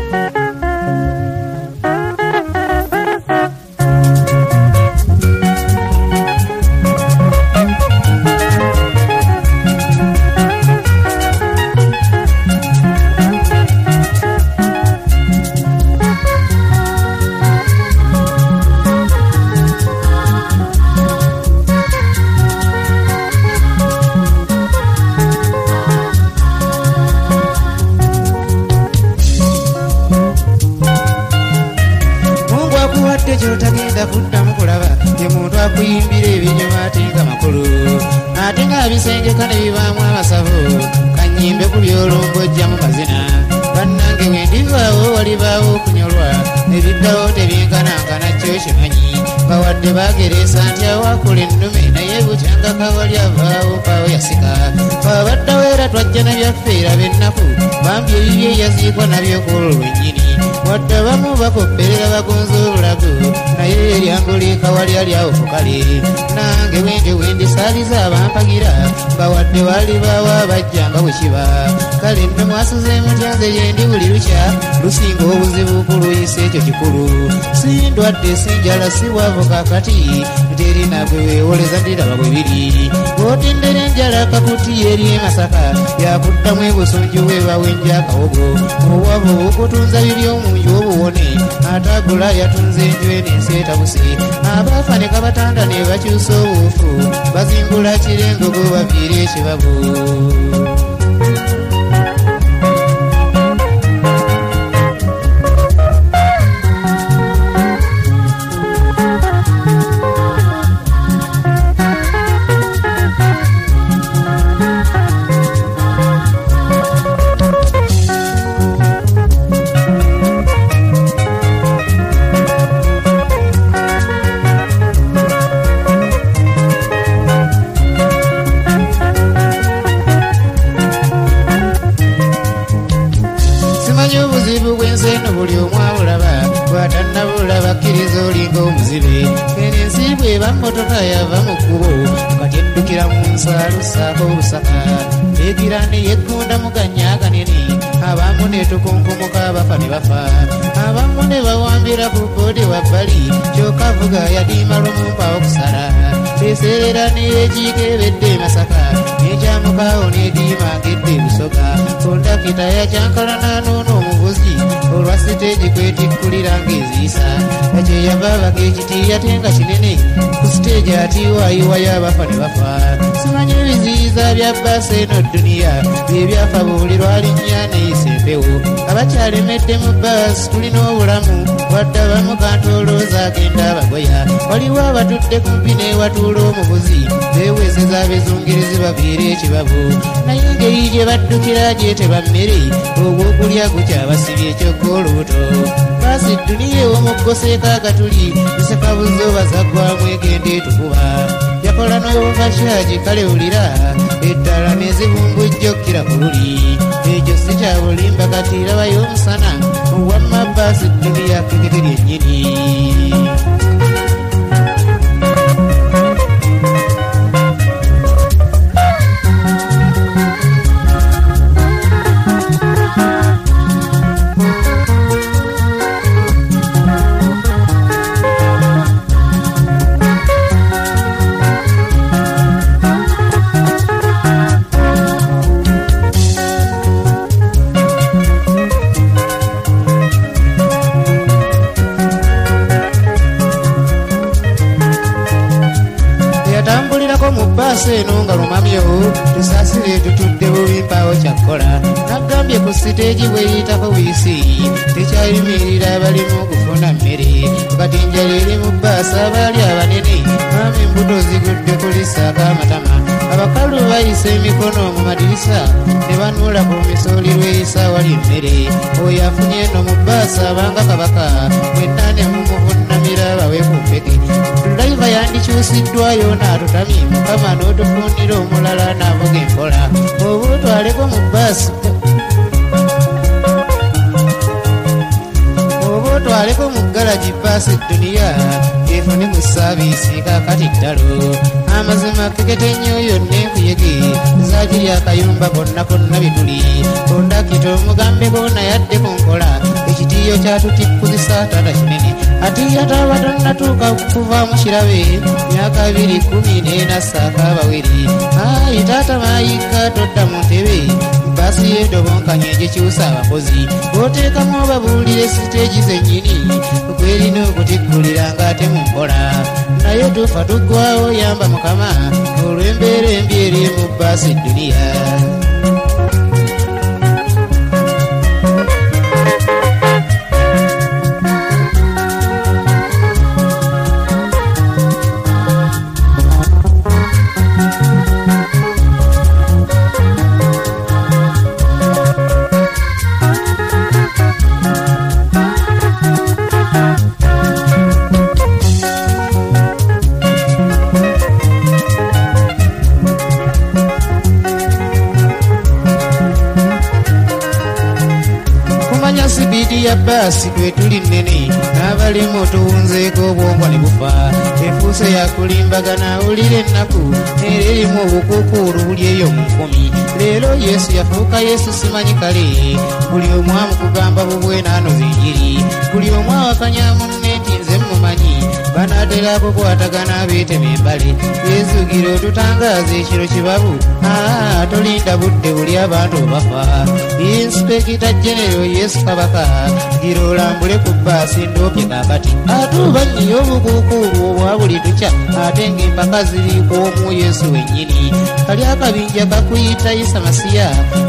Tagenda kuddamu kulaba ye muntu akuyimbira ebinyoma ate nga makulu ate nga bisengeka ne bibaamu amasavu kanyimbe ku by'olongojja mu mazina bannange wendivaawo walibaawo okunyolwa ebiddawo tebyenkanankana kyo kimanyi bawadde bageresa nti awaakula ennume naye bukyanga kawali avaawo paawo yasika abaddawo era twajja nabyaffe eraba ennaku bambi ebibyo eyaziikwa nabyo kwolwo lwennyini wadde abamu bakopperera bagonza obulago naye eryango lyekawali ali awo kukale nange wenge wendisaaliza abampagira bawadde wali baawo abajjanga bwe kiba kale nno mwasuze mutyanze yendi buli lukya lusinga obuzibu kuluyisa ekyo kikulu sindwadde sinjala sibwavo kakati terina gwe weewoleza ndiraba bwe biri bw'otendera enjala kakuti eri emasaka yakuddamu ebusunju webawenja akawogo obwavu okutunza biri omunju obuwone atagula yatunze enju enensi etabuse abaafa ne kabatanda ne bakyusa obuufu bazingula kirengogo baviire ekibabu obuzibu bw'enseno buli omu abulaba bw'atannabula bakkiriza olinga omuzibe ensi bw'eba mmotoka yava mu kkubo kati eddukira mu nsalo ssaako olusaka egira ne yeggunda mu gannya aganene abamu ne tukunkumuka abafa ne bafa abamu ne bawambira ku boodi wabbali kyokka avuga yadiima lumumpa okusala eserera ne yekiika ebedde masaka nekyamukaawo n'ediima ngedde busoga kondakita yakyankalana n'ono omuvuzi olwa siteegi kwetikkulira ng'eziisa ekyeyava abaga ekitiiya te nga kinene ku siteegi atiiwaayiwayo abafa ne bafa simanyi ebiziyiza bya bbaasi eno dduniya byebyafa buli lwalinnya neyisa empewo abakyalemedde mu bbaasi tulina obulamu wadde abamu kantolooza agenda abagoya waliwo abatudde kumpi n'ewatuula omuvuzi beewezeza abezungirizi baviire ekibabu naye engeri gye baddukira gyeteba mmere ogw'okulya gukyabasibye ekyokka olubuto baasi dduniya ew'omuggoseeko agatuli nsekabuzo bazaggwamu egenda etukuba yakola n'obufashagi kale wulira eddala nezibumbujja okkira ku luli ekyo si kya bulimba kati rabayo omusana wamma baasi dduniya kekete lyennyini eno nga lumamyewo tusaasire tutudde bubi mpaawo kyakkola naggambye ku siteegi bweyitako wiisi tekyayimirira abalimu okufuna mmere kati njala eri mu bbaasi abaali abanene mami embuto zigudde kulisaako amatama abakalu bayisa emikono mu madirisa ne banuula ku misooli lweyisa wali emmere oyo afunye eno mu bbaasi abanga kabaka mwenna ne mumuvunnamira bawe ku mpeke dulayiva yandikyusiddwayo n'atutamye mukama n'otufunira omulala n'avuga empola oba otwaleko mu bbaasi oba otwaleko mu galagi bbaasi dduniya efune mu saabiisi kakati ddalo amazima kekete nnyo yonna enkuyege zaagiri akayumba konna konna bituli kondakita omugambeko nayadde ku nkola ekiriyo kyatutikuzisa taata kinene ati yataba tonnatuuka kuva mu kirabe myaka 214 saaka abaweri ayi taata maayika todda mu ntebe bbaasi y'endobonkanye egikyusa abakozi oteekamu obabuulire siteegi zennyini kwerina okutikkulira ng'ate mu nkola naye tufa tuggwawo yamba mukama olw'embeera embi eri mu bbaasi duniya. Sibidi ya basi kwe tuli nene n'abalimu tuwunzeeko obwongwa ne bufa efuuse yakulimbagana ulire ennaku era erimu obukuukuulu buli eyo mu nkumi leero Yesu yafuuka Yesu simanyi kale buli omu amukugamba bubwenaano zenjiri buli omu awakanya munne nti nze mmumanyi banaatera kukwatagana beetema embale yeezugire otutangaaza ekiro kibabu tolinda budde buli abantu bafa inspekita genero Yesu kabaka gira olambule ku bbaasi ndoopye kakati atuuba nnyo obukuukuulu obwa buli tukya ate ng'empaka ziriiko omu Yesu wennyini kali akabinja kakuyita Isa Masiya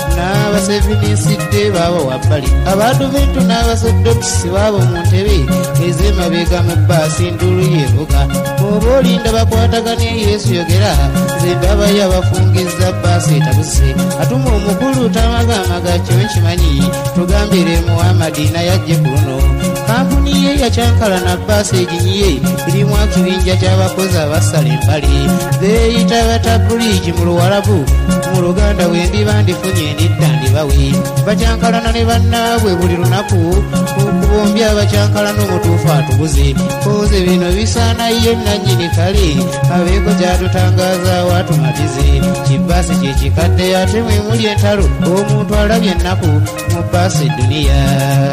n'abasevininsidde baabo wabbali abadduventu n'abasoddokisi baabo mu ntebe ez'emabega mu bbaasi ndulu yeevuga oba olinda bakwatagane Yesu yogera nze ndabayo abafungizza bbaasi etabuse atuma omukulu tamagamaga kyo nkimanyi tugambire Muhammadi naye ajje ku luno kampuni ye yakyankalana bbaasi eginyiye irimu ekibinja ky'abakozi abasala empale beeyita batabuligi mu Luwarabu mu Luganda wendiba ndifunye nedda ndibawe bakyankalana ne bannaabwe buli lunaku okubombya abakyankalana omutuufu atubuze koze bino bisaana ye nannyini kale abeeko kyatutangaaza watumatize kibbaasi kyekikadde ate mwe muli entalo omuntu alabye ennaku mu bbaasi duniya.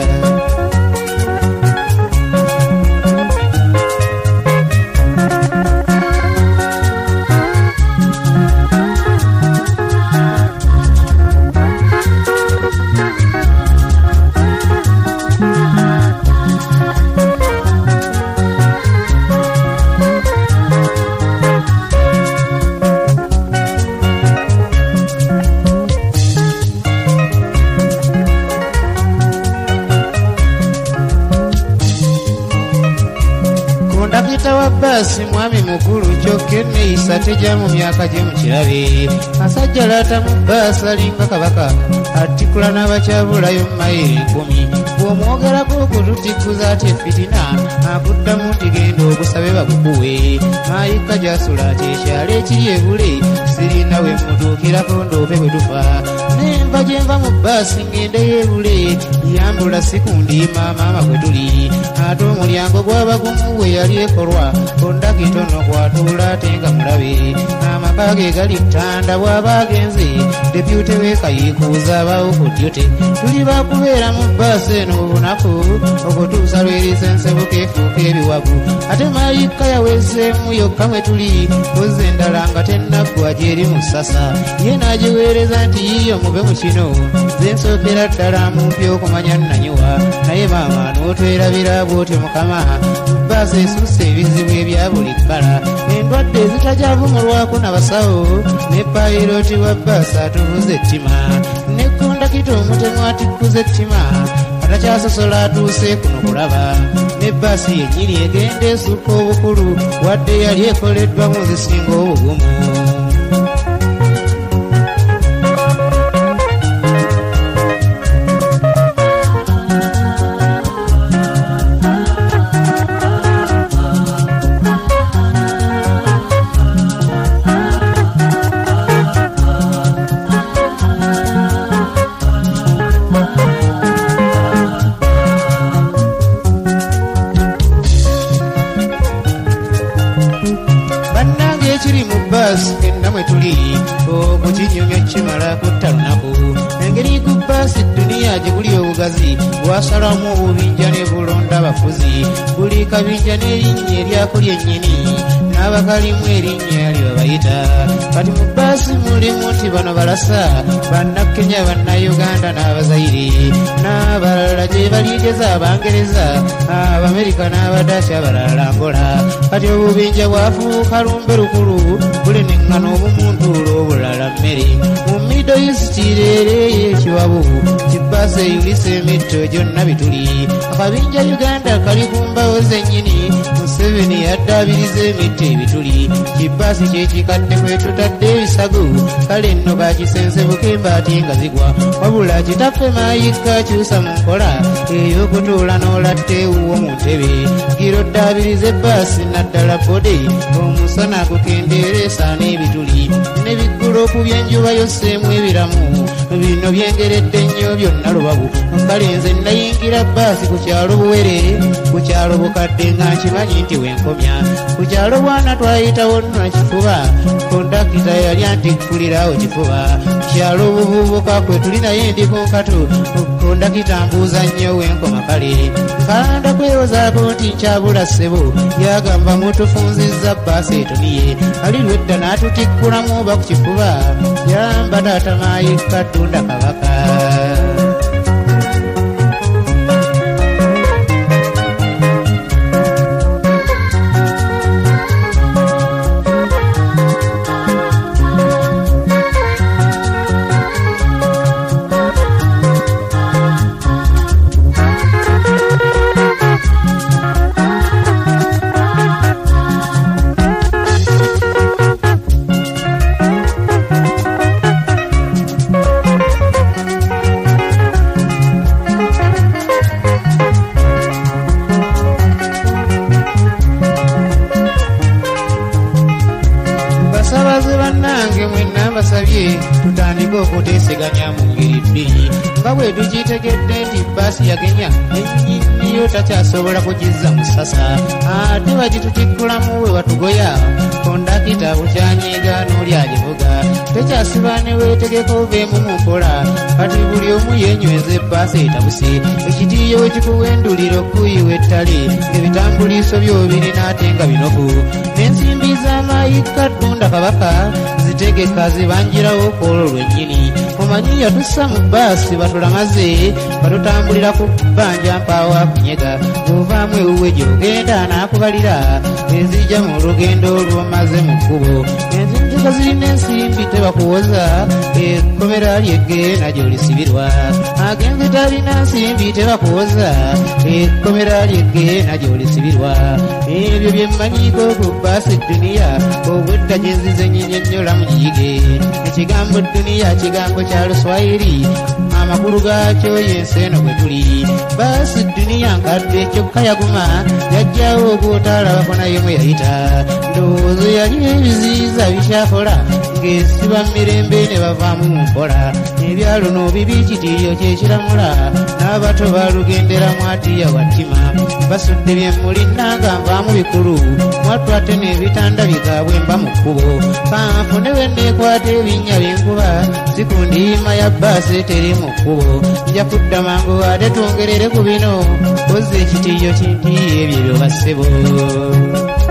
Ndakita wa basi mwami mukulu kyokka enneeyisa tejja mu myaka gye mu kirabe asajja laata mu bbaasi alinga kabaka atikula n'abakyabulayo mu mayiro 10 bw'omwogerako okututikuza ate fitina akuddamu nti genda ogusabe bagukuwe maayika gy'asula kyekyalo ekiri ebule sirina we mutuukirako ndoope bwe tufa nenva gye nva mu bbaasi ngende y'ebule yambula sikundiima maama gwe tuli ate omulyango gw'abagumu we yali ekolwa ondaki tono kwatuula ate nga mulabe amaka ge gali ttanda bw'aba agenze depute weekayiikuuza abaawo ku ddyote tuli bakubeera mu bbaasi eno obunaku okutuusa lwerisensebuka efuuka ebiwagu ate maayika yaweeseemu yokka mwe tuli koze endala nga tennaggwa gy'eri mu ssasa ye n'agiweereza nti yiyo mube mu kino ze nsookera ddala mumpi okumanya nnanyiwa naye maama n'otwerabira bw'otyo mukama bbaasi esusse ebizibu ebya buli kkala endwadde ezitajavumulwako n'abasawo ne payirooti wa bbaasi atuvuza ettima ne kondakita omutemu atikkuza ettima atacyasosola atuuse kuno kulaba ne bbaasi yennyini egenda esukka obukulu wadde yali ekoleddwamu zisinga obugumu. bwasalamu obubinja ne bulonda abafuzi buli kabinja n'erinnya eryako lyennyini n'abakalimu erinnya lyebabayita kati mu bbaasi mulimu nti bano balasa bannakenya bannayuganda n'abazaire n'abalala gye baligeza abangereza abamerika n'abadaaki abalala Angola kati obubinja bwafuuka lumbe lukulu buleneŋŋana obumuntuulo obulala mmere mu Middle East leero ekiwabu kibbaasi eyulisa emitto gyonna bituli akabinja Uganda kali ku mbawo zennyini Museveni yaddaabiriza emitto ebituli kibbaasi kyekikadde kwe tutadde ebisago kale nno bakisense bukemba ati nga zigwa wabula kitaffe maayika kyusa mu nkola ey'okutuula n'olatta ewuwo mu ntebe giro ddaabiriza ebbaasi naddala bode omusana gukendeera esaana ebituli n'ebiggulopu by'enjuba yosseemu ebiramu bino byengeredde nnyo byonna lubabu kale nze nayingira bbaasi ku kyalo buwere ku kyalo bukadde nga nkimanyi nti wenkomya ku kyalo bwana twayitawo nno kifuba kondakita yali antikkulirawo kifuba kyalo buvubuka kwe tuli naye ndi ku nkatu kondakita mbuuza nnyo wenkoma kale nkalanda kwewozaako nti nkyabula ssebo yagamba mutufunzizza bbaasi etoniye ali lwedda n'atutikkulamu oba ku kifuba yamba taata maayika Tunda Kabaka tutandika okuteeseganya mu ngeri bbiri nga bwe tukitegedde nti bbaasi yagenya ennyinniyo takyasobola kugizza mu ssasa ate bagitutikkulamu we watugoya kondakita bukyanyiiga n'oli agivuga tekyasiba ne weetegeka oveemu mu nkola kati buli omu yeenyweza ebbaasi etabuse ekitiiyo we kikuwendulira okuyiwa ettale ebitambuliiso by'obirina ate nga binoku n'ensimbi z'amaayika Tunda Kabaka zitegeka zibanjirawo kwolwo lwennyini omanyi yatussa mu bbaasi batulamaze batutambulira ku bbanja mpaawa kunyega ovaamu ewuwe gy'ogenda n'akubalira ezijja mu lugendo lw'omaze mu kkubo enzinzika zirina ensimbi tebakuwoza ekkomera lyegge nagyo lisibirwa agenze talina nsimbi tebakuwoza ekkomera lyegge nagyo lisibirwa ebyo bye mmanyiiko ku bbaasi duniya obwedda gye nzize nnyinyonnyola mu giyige ekigambo duniya kigambo kya Luswayiri amakulu gaakyo y'ensi eno bwe tuli bbaasi duniya nkadde kyokka yaguma yajjawo ogw'otaalabako naye mwe yayita ndowoozo yali ebiziyiza bikyakola ng'esiba mirembe ne bavaamu mu mpola ebyalo n'obibi kitiiyo kyekiramula n'abato balugenderamu atiya wattima basudde byemmuli nanga nvaamu bikulu mwatwate n'ebitanda bikaabwe mba mu kkubo kanfune we neekwata ebinnya byenkuba sikundiima ya bbaasi eteri mu kkubo nja kudda mangu ate twongerere ku bino kozza ekitiiyo kinti ebyo byo bassebo